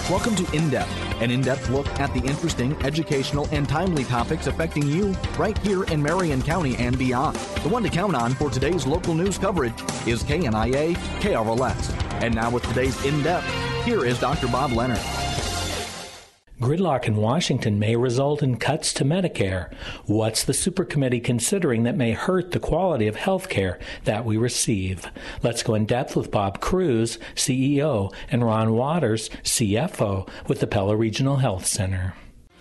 Welcome to In Depth, an in-depth look at the interesting, educational, and timely topics affecting you right here in Marion County and beyond. The one to count on for today's local news coverage is KNIA KRLS. And now with today's In Depth, here is Dr. Bob Leonard. Gridlock in Washington may result in cuts to Medicare. What's the supercommittee considering that may hurt the quality of health care that we receive? Let's go in depth with Bob Cruz, CEO, and Ron Waters, CFO, with the Pella Regional Health Center.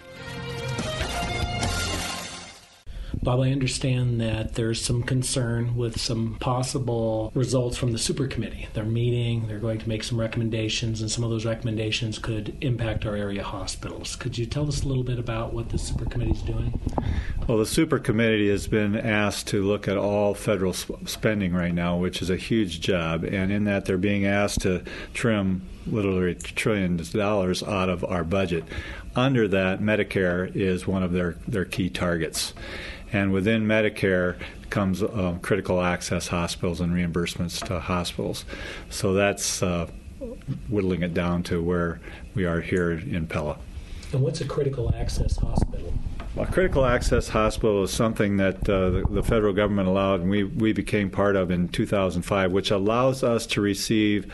Bob, I understand that there's some concern with some possible results from the supercommittee. They're meeting, they're going to make some recommendations, and some of those recommendations could impact our area hospitals. Could you tell us a little bit about what the supercommittee is doing? Well, the supercommittee has been asked to look at all federal spending right now, which is a huge job, and in that they're being asked to trim literally trillions of dollars out of our budget. Under that, Medicare is one of their key targets. And within Medicare comes critical access hospitals and reimbursements to hospitals. So that's whittling it down to where we are here in Pella. And what's a critical access hospital? A critical access hospital is something that the federal government allowed, and we became part of in 2005, which allows us to receive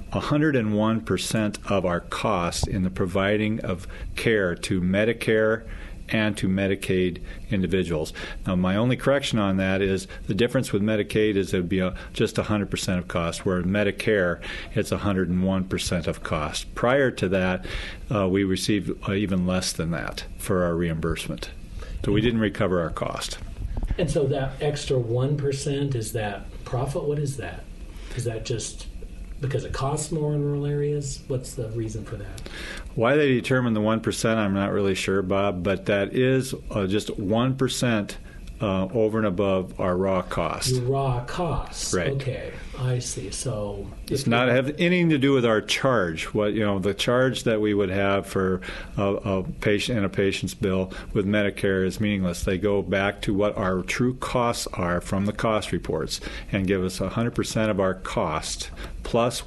101% of our costs in the providing of care to Medicare and to Medicaid individuals. Now, my only correction on that is the difference with Medicaid is it would be just 100% of cost, where Medicare, it's 101% of cost. Prior to that, we received even less than that for our reimbursement. So we didn't recover our cost. And so that extra 1%, is that profit? What is that? Is that just because it costs more in rural areas? What's the reason for that? Why they determine the 1%, I'm not really sure, Bob, but that is just 1% over and above our raw cost. Your raw costs. Right. Okay, I see. So it's not have anything to do with our charge. What the charge that we would have for a patient and a patient's bill with Medicare is meaningless. They go back to what our true costs are from the cost reports and give us 100% of our cost plus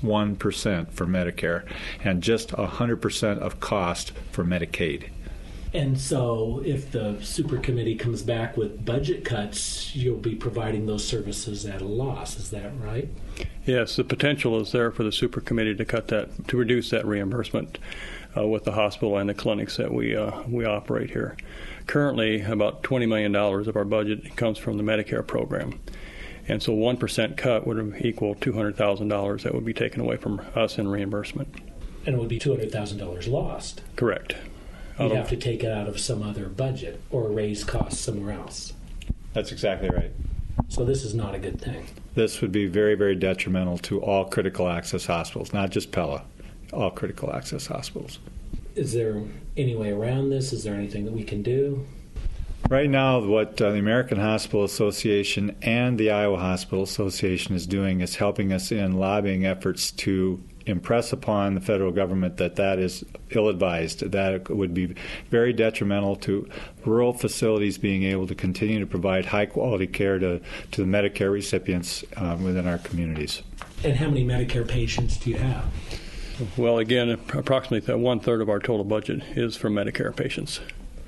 1% for Medicare and just 100% of cost for Medicaid. And so if the supercommittee comes back with budget cuts, you'll be providing those services at a loss. Is that right? Yes, the potential is there for the supercommittee to cut that, to reduce that reimbursement with the hospital and the clinics that we operate here. Currently, about $20 million of our budget comes from the Medicare program. And so 1% cut would equal $200,000 that would be taken away from us in reimbursement. And it would be $200,000 lost. Correct. You'd have to take it out of some other budget or raise costs somewhere else. That's exactly right. So this is not a good thing. This would be very, very detrimental to all critical access hospitals, not just Pella, all critical access hospitals. Is there any way around this? Is there anything that we can do? Right now, what the American Hospital Association and the Iowa Hospital Association is doing is helping us in lobbying efforts to impress upon the federal government that is ill-advised, that it would be very detrimental to rural facilities being able to continue to provide high-quality care to the Medicare recipients within our communities. And how many Medicare patients do you have? Well, again, approximately one-third of our total budget is for Medicare patients.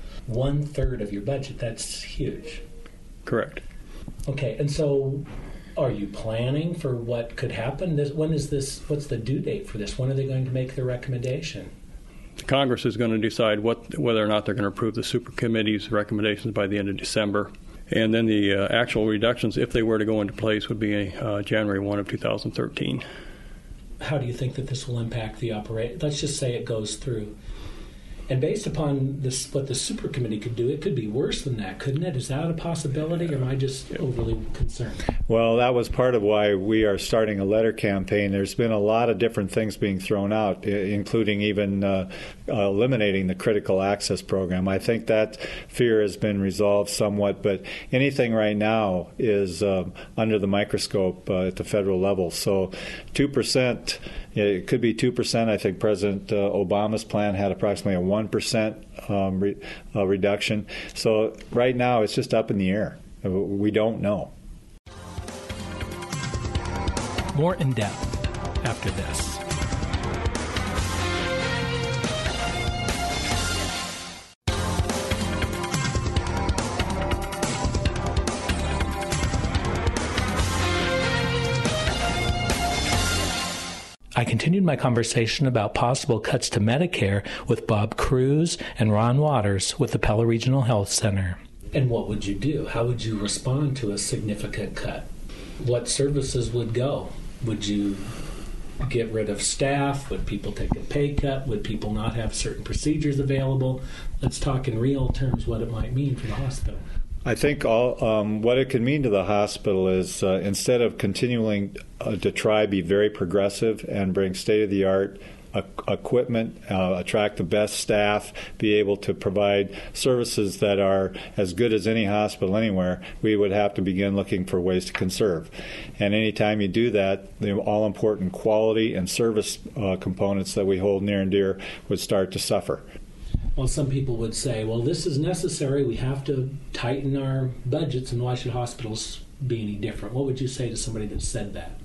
1/3 of your budget, that's huge. Correct. Okay, and so are you planning for what could happen? What's the due date for this? When are they going to make their recommendation? The Congress is going to decide whether or not they're going to approve the supercommittee's recommendations by the end of December. And then the actual reductions, if they were to go into place, would be January 1 of 2013. How do you think that this will impact the operation? Let's just say it goes through. And based upon this, what the supercommittee could do, it could be worse than that, couldn't it? Is that a possibility, or am I just overly concerned? Well, that was part of why we are starting a letter campaign. There's been a lot of different things being thrown out, including even eliminating the critical access program. I think that fear has been resolved somewhat, but anything right now is under the microscope at the federal level. So 2%, it could be 2%. I think President Obama's plan had approximately a 1% reduction. So right now it's just up in the air. We don't know. More in depth after this. I continued my conversation about possible cuts to Medicare with Bob Cruz and Ron Waters with the Pella Regional Health Center. And what would you do? How would you respond to a significant cut? What services would go? Would you get rid of staff? Would people take a pay cut? Would people not have certain procedures available? Let's talk in real terms what it might mean for the hospital. I think what it could mean to the hospital is instead of continuing to try be very progressive and bring state-of-the-art equipment, attract the best staff, be able to provide services that are as good as any hospital anywhere, we would have to begin looking for ways to conserve. And anytime you do that, the all-important quality and service components that we hold near and dear would start to suffer. Well, some people would say, well, this is necessary. We have to tighten our budgets, and why should hospitals be any different? What would you say to somebody that said that?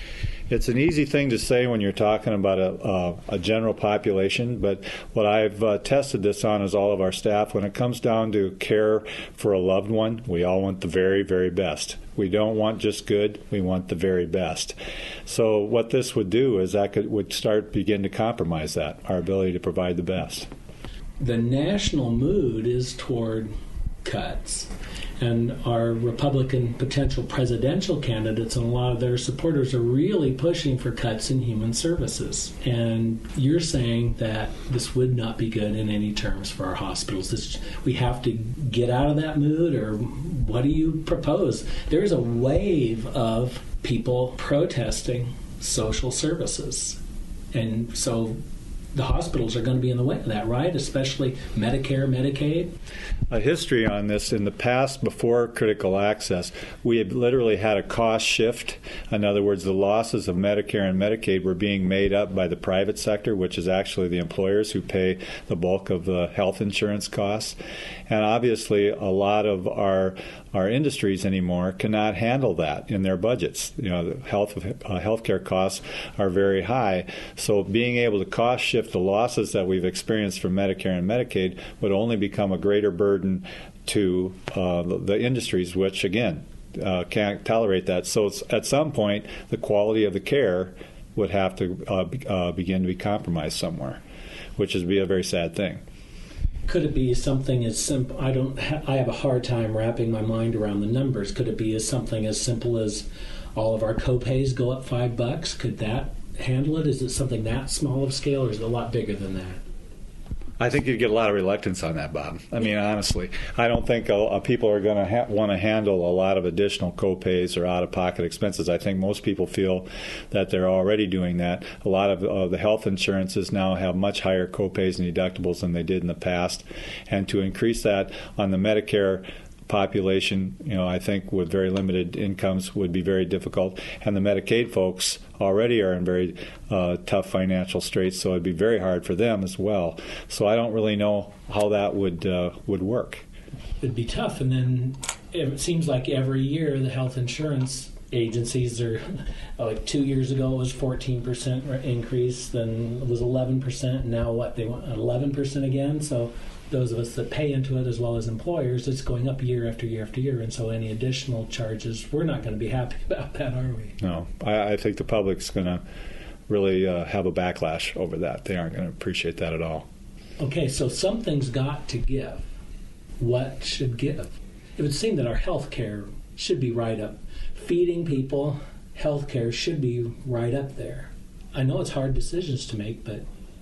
It's an easy thing to say when you're talking about a general population, but what I've tested this on is all of our staff. When it comes down to care for a loved one, we all want the very, very best. We don't want just good, we want the very best. So what this would do is that would begin to compromise that, our ability to provide the best. The national mood is toward cuts. And our Republican potential presidential candidates and a lot of their supporters are really pushing for cuts in human services. And you're saying that this would not be good in any terms for our hospitals. We have to get out of that mood, or what do you propose? There's a wave of people protesting social services. And so the hospitals are going to be in the way of that, right? Especially Medicare, Medicaid. A history on this. In the past, before critical access, we had literally had a cost shift. In other words, the losses of Medicare and Medicaid were being made up by the private sector, which is actually the employers who pay the bulk of the health insurance costs. And obviously, a lot of our industries anymore cannot handle that in their budgets. You know, the healthcare costs are very high. So being able to cost shift the losses that we've experienced from Medicare and Medicaid would only become a greater burden to the industries, which, again, can't tolerate that. So at some point, the quality of the care would have to begin to be compromised somewhere, which would be a very sad thing. Could it be something as simple? I have a hard time wrapping my mind around the numbers. Could it be something as simple as all of our co-pays go up $5? Could that handle it? Is it something that small of scale, or is it a lot bigger than that? I think you'd get a lot of reluctance on that, Bob. I mean, honestly, I don't think people are going to want to handle a lot of additional co-pays or out-of-pocket expenses. I think most people feel that they're already doing that. A lot of the health insurances now have much higher co-pays and deductibles than they did in the past. And to increase that on the Medicare population, I think with very limited incomes would be very difficult. And the Medicaid folks already are in very tough financial straits, so it'd be very hard for them as well. So I don't really know how that would work. It'd be tough, and then it seems like every year the health insurance agencies are, like 2 years ago it was 14% increase, then it was 11%, and now they want 11% again. So those of us that pay into it as well as employers, it's going up year after year after year, and so any additional charges, we're not going to be happy about that, are we? No, I think the public's going to really have a backlash over that. They aren't going to appreciate that at all. Okay, so something's got to give. What should give? It would seem that our health care should be right up. Feeding people, health care should be right up there. I know it's hard decisions to make, but...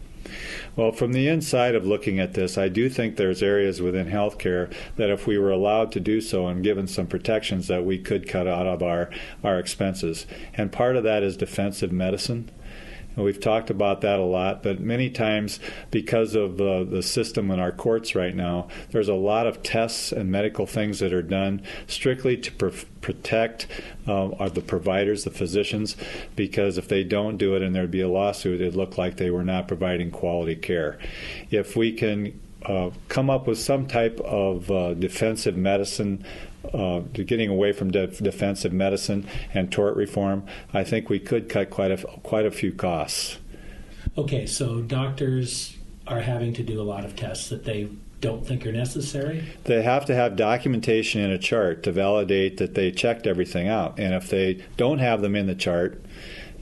Well, from the inside of looking at this, I do think there's areas within healthcare that if we were allowed to do so and given some protections that we could cut out of our expenses. And part of that is defensive medicine. And we've talked about that a lot, but many times because of the system in our courts right now, there's a lot of tests and medical things that are done strictly to protect the providers, the physicians, because if they don't do it and there'd be a lawsuit, it'd look like they were not providing quality care. If we can come up with some type of defensive medicine, getting away from defensive medicine and tort reform, I think we could cut quite a few costs. Okay, so doctors are having to do a lot of tests that they don't think are necessary? They have to have documentation in a chart to validate that they checked everything out. And if they don't have them in the chart,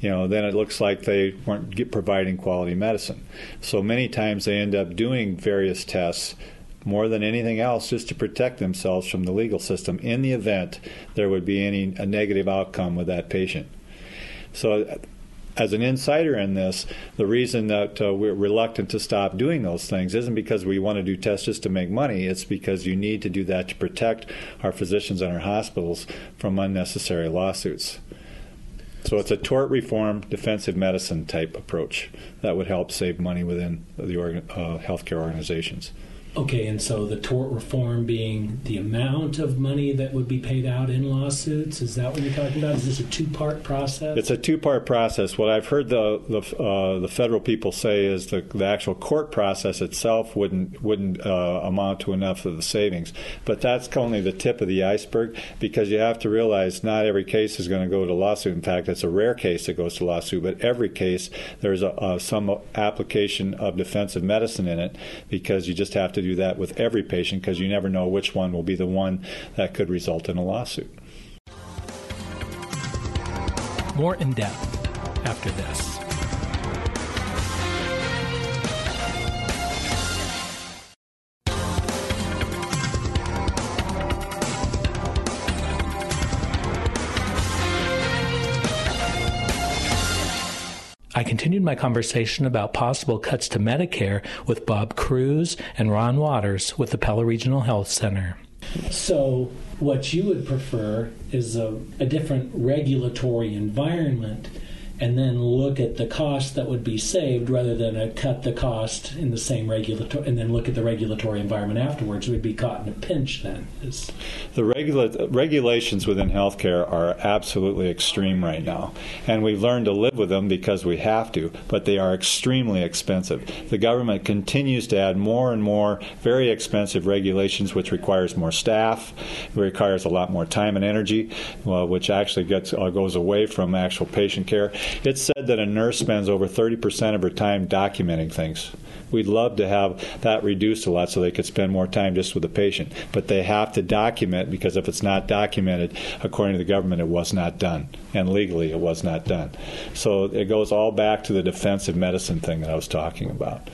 then it looks like they weren't providing quality medicine. So many times they end up doing various tests more than anything else just to protect themselves from the legal system in the event there would be a negative outcome with that patient. So as an insider in this, the reason that we're reluctant to stop doing those things isn't because we want to do tests just to make money. It's because you need to do that to protect our physicians and our hospitals from unnecessary lawsuits. So it's a tort reform, defensive medicine type approach that would help save money within the healthcare organizations. Okay, and so the tort reform being the amount of money that would be paid out in lawsuits, is that what you're talking about? Is this a two-part process? It's a two-part process. What I've heard the federal people say is the actual court process itself wouldn't amount to enough of the savings. But that's only the tip of the iceberg, because you have to realize not every case is going to go to lawsuit. In fact, it's a rare case that goes to lawsuit, but every case there's some application of defensive medicine in it, because you just have to do that with every patient, because you never know which one will be the one that could result in a lawsuit. More in depth after this. I continued my conversation about possible cuts to Medicare with Bob Cruz and Ron Waters with the Pella Regional Health Center. So what you would prefer is a different regulatory environment, and then look at the cost that would be saved rather than cut the cost in the same regulatory, and then look at the regulatory environment afterwards. We'd be caught in a pinch then. The regulations within healthcare are absolutely extreme right now, and we've learned to live with them because we have to, but they are extremely expensive. The government continues to add more and more very expensive regulations, which requires more staff, requires a lot more time and energy, which actually goes away from actual patient care. It's said that a nurse spends over 30% of her time documenting things. We'd love to have that reduced a lot so they could spend more time just with the patient. But they have to document, because if it's not documented, according to the government, it was not done. And legally, it was not done. So it goes all back to the defensive medicine thing that I was talking about.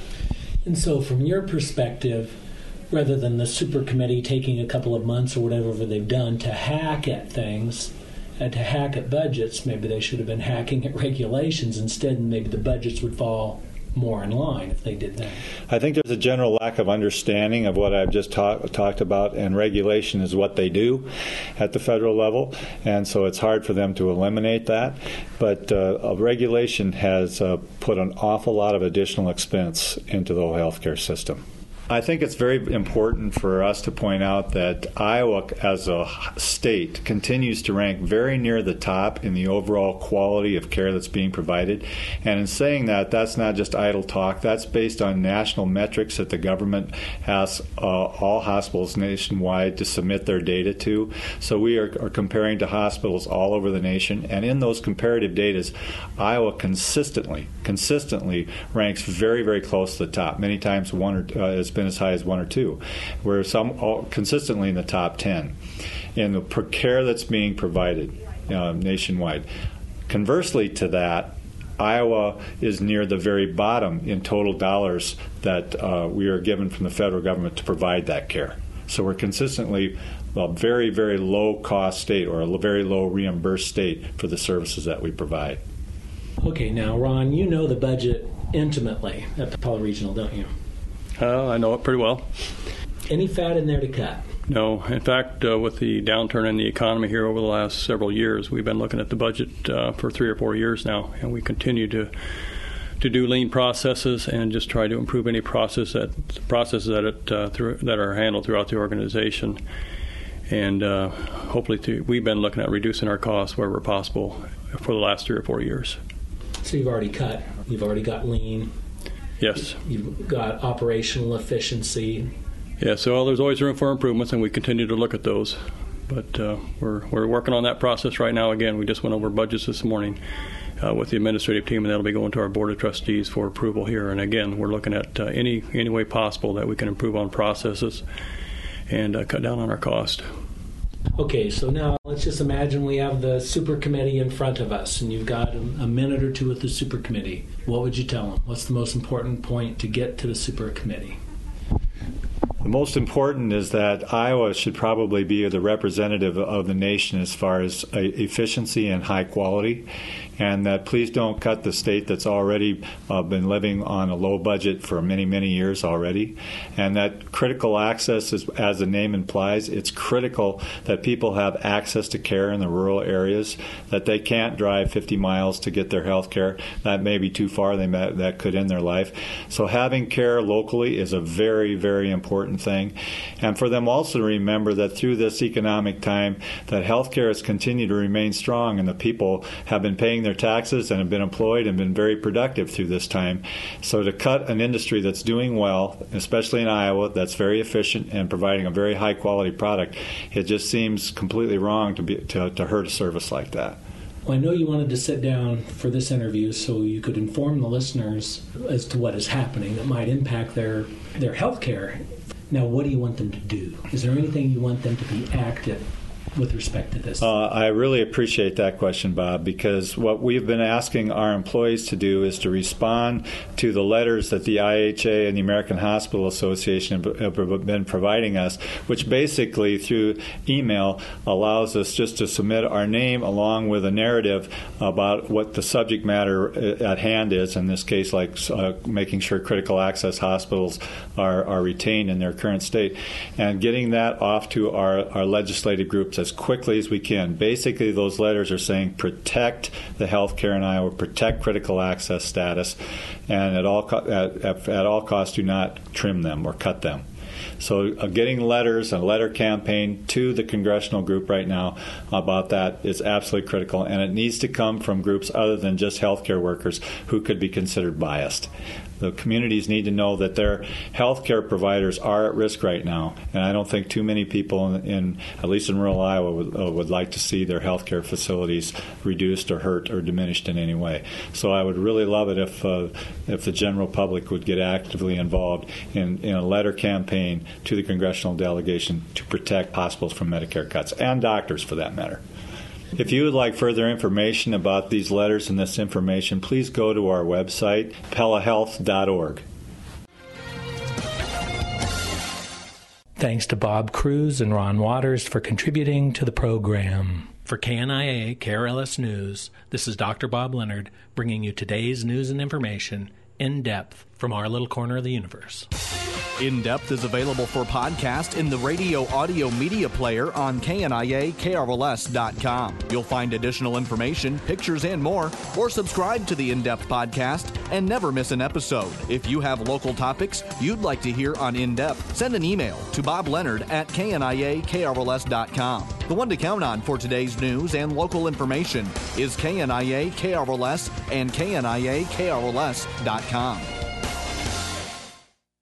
And so from your perspective, rather than the super committee taking a couple of months or whatever they've done to hack at things, and to hack at budgets, maybe they should have been hacking at regulations instead, and maybe the budgets would fall more in line if they did that. I think there's a general lack of understanding of what I've just talked about, and regulation is what they do at the federal level, and so it's hard for them to eliminate that. But regulation has put an awful lot of additional expense into the whole healthcare system. I think it's very important for us to point out that Iowa as a state continues to rank very near the top in the overall quality of care that's being provided. And in saying that, that's not just idle talk. That's based on national metrics that the government has all hospitals nationwide to submit their data to. So we are comparing to hospitals all over the nation. And in those comparative data, Iowa consistently ranks very, very close to the top. Many times it's been as high as 1 or 2. We're consistently in the top 10 in the care that's being provided nationwide. Conversely to that, Iowa is near the very bottom in total dollars that we are given from the federal government to provide that care. So we're consistently a very, very low-cost state, or a very low reimbursed state for the services that we provide. Okay, now, Ron, you know the budget intimately at the Pella Regional, don't you? I know it pretty well. Any fat in there to cut? No. In fact, with the downturn in the economy here over the last several years, we've been looking at the budget for 3 or 4 years now, and we continue to do lean processes and just try to improve any processes that are handled throughout the organization. And hopefully, we've been looking at reducing our costs wherever possible for the last 3 or 4 years. So you've already cut. You've already got lean. Yes. You've got operational efficiency. Yeah, so there's always room for improvements, and we continue to look at those. But we're working on that process right now. Again, we just went over budgets this morning with the administrative team, and that'll be going to our Board of Trustees for approval here. And again, we're looking at any way possible that we can improve on processes and cut down on our cost. Okay, so now let's just imagine we have the super committee in front of us, and you've got a minute or two with the super committee. What would you tell them? What's the most important point to get to the super committee? The most important is that Iowa should probably be the representative of the nation as far as efficiency and high quality, and that please don't cut the state that's already been living on a low budget for many, many years already, and that critical access, is, as the name implies, it's critical that people have access to care in the rural areas, that they can't drive 50 miles to get their health care. That may be too far. That could end their life. So having care locally is a very, very important thing. And for them also to remember that through this economic time, that health care has continued to remain strong, and the people have been paying their taxes and have been employed and been very productive through this time. So to cut an industry that's doing well, especially in Iowa, that's very efficient and providing a very high quality product, it just seems completely wrong to hurt a service like that. Well, I know you wanted to sit down for this interview so you could inform the listeners as to what is happening that might impact their health care. Now, what do you want them to do? Is there anything you want them to be active with respect to this? I really appreciate that question, Bob, because what we've been asking our employees to do is to respond to the letters that the IHA and the American Hospital Association have been providing us, which basically through email allows us just to submit our name along with a narrative about what the subject matter at hand is, in this case like making sure critical access hospitals are retained in their current state, and getting that off to our legislative groups as quickly as we can. Basically, those letters are saying protect the health care in Iowa, protect critical access status, and at all costs do not trim them or cut them. So getting letters, a letter campaign to the congressional group right now about that is absolutely critical, and it needs to come from groups other than just healthcare workers who could be considered biased. The communities need to know that their healthcare providers are at risk right now, and I don't think too many people, at least in rural Iowa, would like to see their healthcare facilities reduced or hurt or diminished in any way. So I would really love it if the general public would get actively involved in a letter campaign to the congressional delegation to protect hospitals from Medicare cuts, and doctors for that matter. If you would like further information about these letters and this information, please go to our website, pellahealth.org. Thanks to Bob Cruz and Ron Waters for contributing to the program. For KNIA KRLS News, this is Dr. Bob Leonard bringing you today's news and information in depth from our little corner of the universe. In Depth is available for podcast in the radio audio media player on KNIA-KRLS.com. You'll find additional information, pictures, and more, or subscribe to the In Depth podcast and never miss an episode. If you have local topics you'd like to hear on In Depth, send an email to bobleonard@KNIA-KRLS.com. The one to count on for today's news and local information is KNIA-KRLS and KNIA-KRLS.com.